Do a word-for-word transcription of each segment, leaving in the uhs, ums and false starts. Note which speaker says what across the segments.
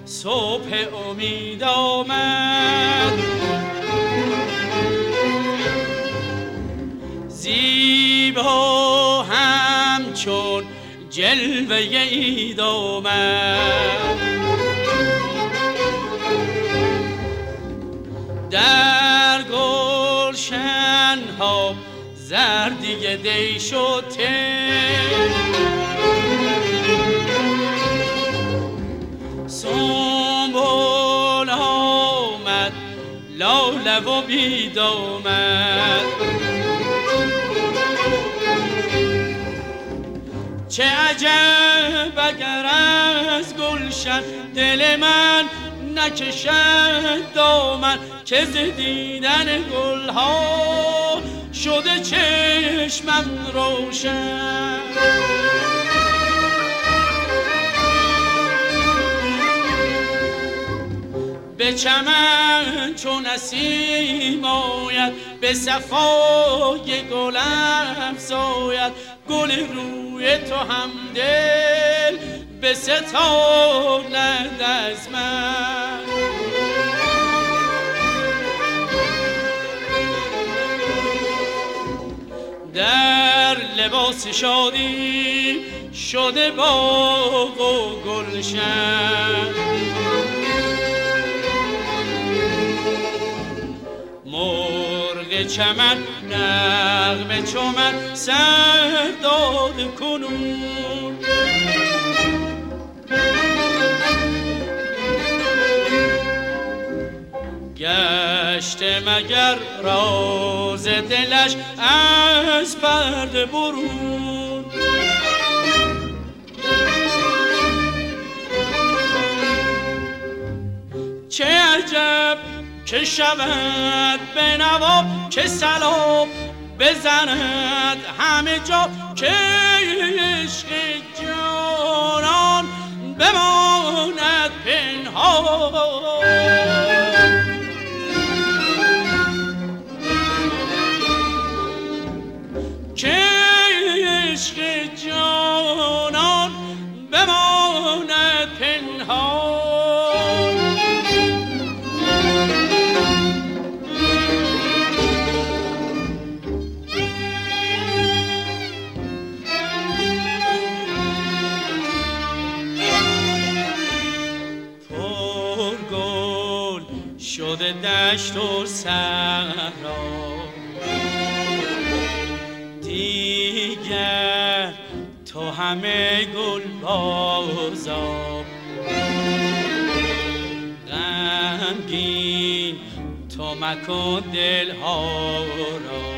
Speaker 1: صبح امید آمد، زیبا همچون جلوه عید آمد. در گلشن ها زردی دی شد سنبل آمد، لاله و بید آمد. چه عجب اگر از گلشن دل من نکشد دامن، که ز دیدن گلها شده چشمم روشن. به چمن چون نسیم آید، به صفای گل افزاید، گل روی تو هم دل به ستاند از من. در لباس شادی شده باغ و گلشن، مرغ چمن نغمه چو من سر داد کنون. گشته مگر راز دلش از پرده برون، چه عجب که شود به نوا، که سلام بزند همه جا، که عشق جانان بماند پنهان. که عشق جانان بماند پنهان. پرگل شده دشت و صحرا، دیگر تو همه گل بازا. غمگین تو مکن دلها را،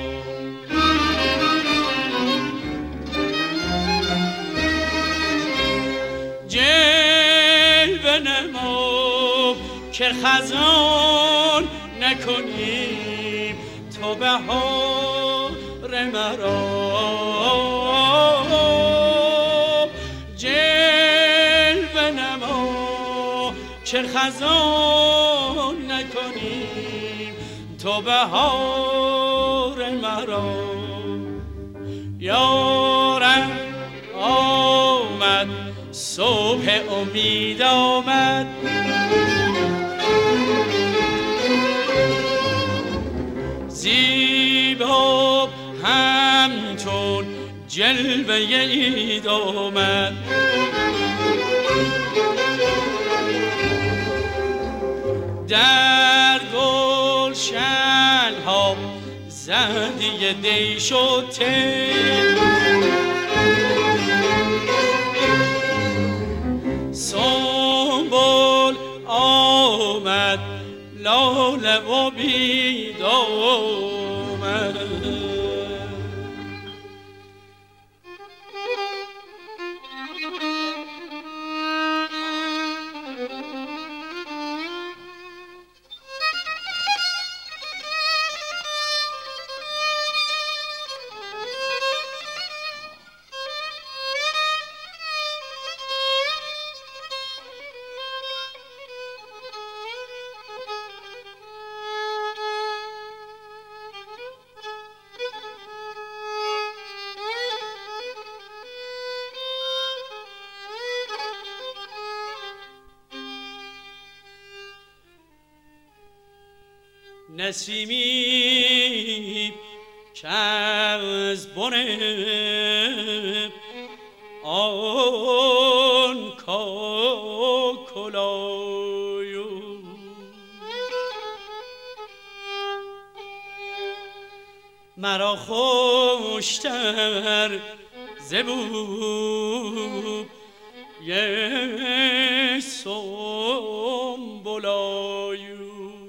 Speaker 1: جلوه نما که خزان نکنیم تو بهار مرا. جلوه نما که خزان نکنیم تو بهار مرا. یارم آمد، صبح امید آمد، زیبا همچون جلوه عید آمد. در گلشن ها زردی دی شد سنبل آمد، لاله و بید آمد. نسیمی که از بن آن کاکلای مرا خوشتر زبو یه سنبلای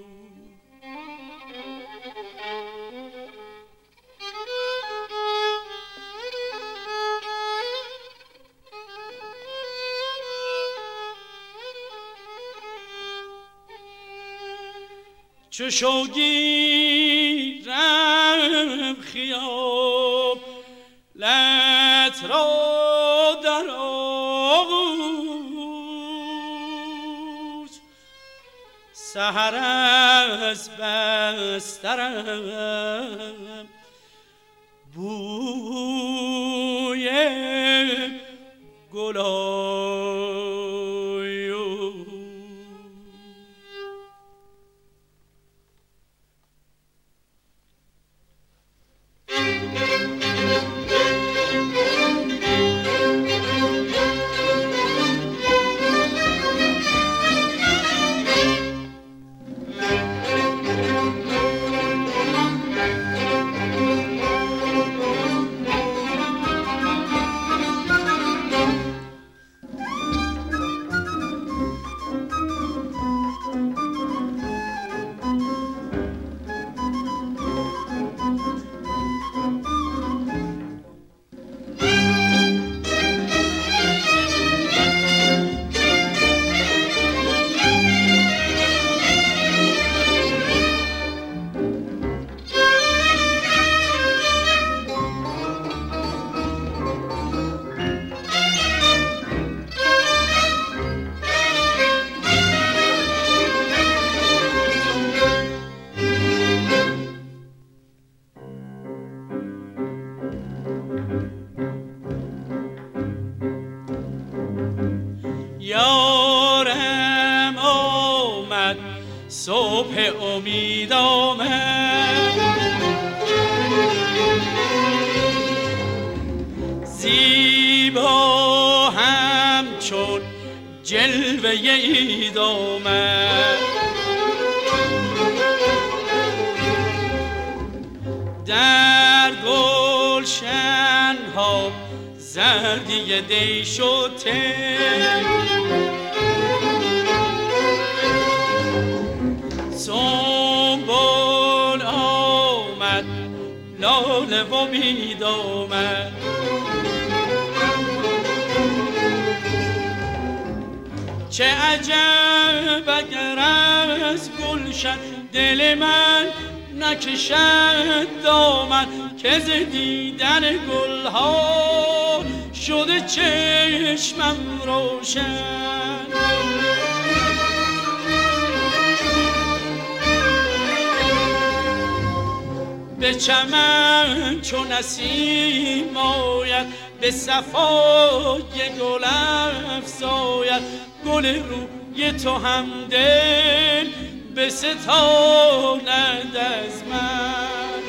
Speaker 1: چو شوگیرم خیاب لت را در آغوش سحر از بسترم بوی گلای یارم آمد صبح امید آمد زیبا همچون جلوه عید آمد در گلشن ها زردی دی شده سنبل آمد لاله و بید آمد چه عجب اگر از گلشن دل من نکشد دامن که ز دیدن گلها شده چشمم روشن به چمن چو نسیم آید به صفای گل افزاید گل روی تو هم دل بستاند از من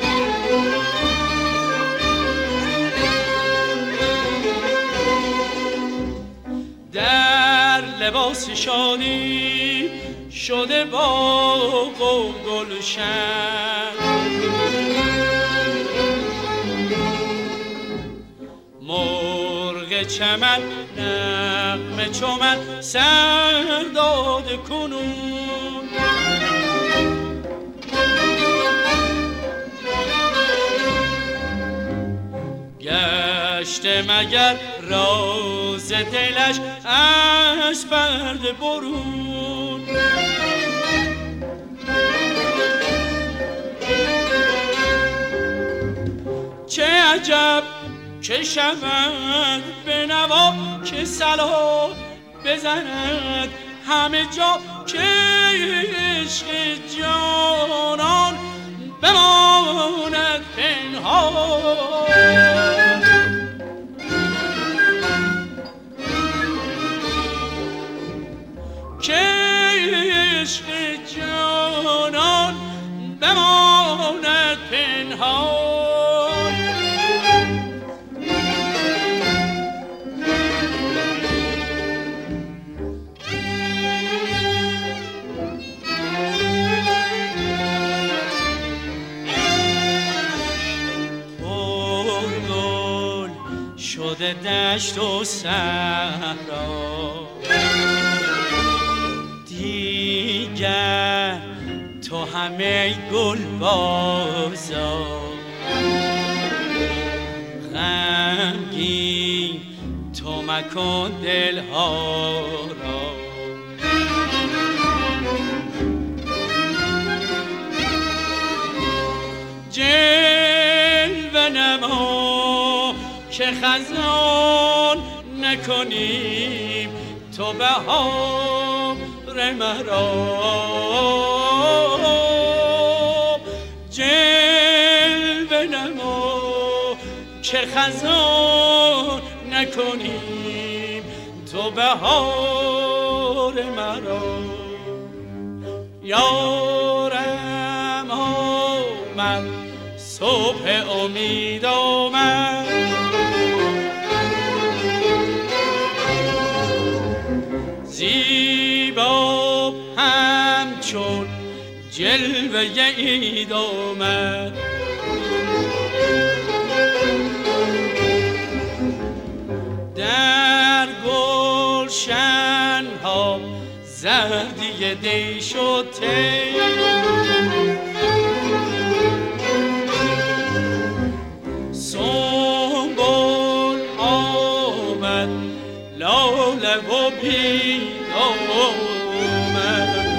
Speaker 1: در لباس شادی شده باغ و گلشن مرغ چمن نغمه چو من سر داده کنون گشته مگر راز دلش از پرده برون چه عجب که شود به نوا که صلا بزند همه جا که عشق جانان بماند پنهان که عشق جانان دشت و صحرا. دیگر تو همه گل بازار، غمگین تو مکن دلها را. جلوه نما که خزان نکنیم تو بهار مرا. جلوه نما که خزان نکنیم تو بهار مرا. یارم آمد صبح امید آمد، زیبا همچون جلوه عید آمد. در گلشن ها زردی دی شد تی، سنبل آمد لاله و پیل آمد.